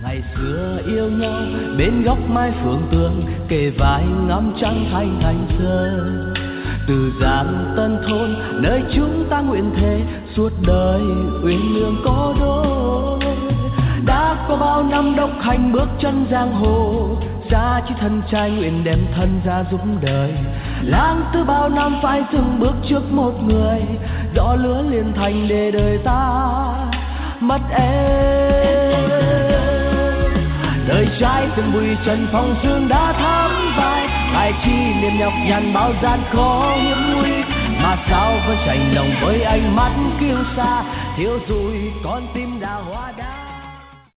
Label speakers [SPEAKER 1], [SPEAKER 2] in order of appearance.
[SPEAKER 1] Ngày xưa yêu nhau bên góc mái phượng tường, kề vai ngắm trăng thanh thành sơn. Từ giang tân thôn nơi chúng ta nguyện thề suốt đời uyên ương có đôi. Đã có bao năm độc hành bước chân giang hồ, xa chỉ thân trai nguyện đem thân ra giúp đời. Lang tư bao năm phải dừng bước trước một người, rõ lứa liền thành để đời ta mất em. Đời trai từng bụi trần phong sương đã thắm vai, ai chi niềm nhọc nhằn bao gian khó hiểm nguy, mà sao vẫn chạnh lòng với ánh mắt kiêu sa, thiếu rồi con tim đã hóa đá.